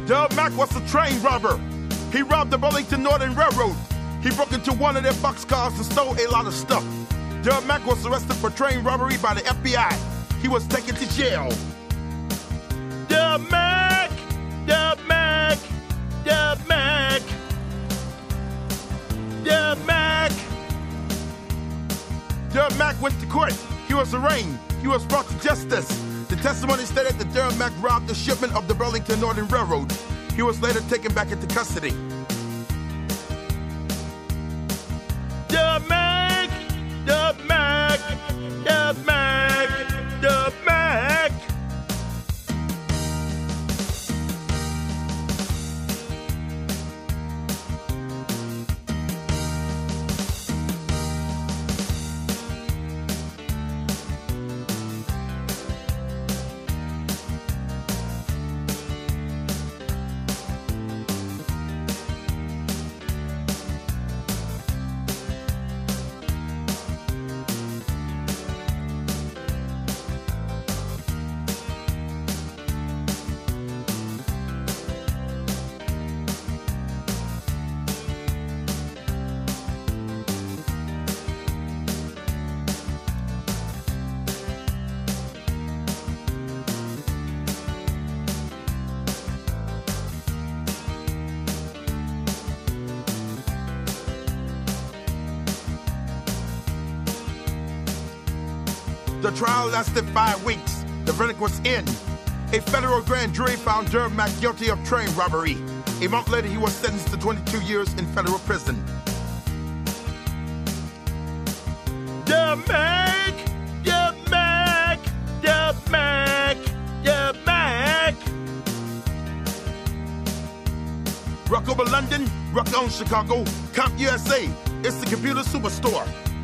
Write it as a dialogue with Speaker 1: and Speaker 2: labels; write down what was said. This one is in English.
Speaker 1: Dub Mack was a train robber. He robbed the Burlington Northern Railroad. He broke into one of their boxcars and stole a lot of stuff. Dub Mack was arrested for train robbery by the FBI. He was taken to jail. Dub Mack! Dub Mack! Dub Mack! Dub Mack! Dub Mack went to court. He was arraigned. He was brought to justice. The testimony stated that Dub Mack robbed the shipment of the Burlington Northern Railroad. He was later taken back into custody. Dub Mack! Dub Mack! Dub Mack! Dub Mack! The trial lasted 5 weeks. The verdict was in. A federal grand jury found Dub Mack guilty of train robbery. A month later, he was sentenced to 22 years in federal prison. Dub Mack! Dub Mack! Dub Mack! Dub Mack! Rock over London, rock on Chicago, Comp USA. It's the computer superstore.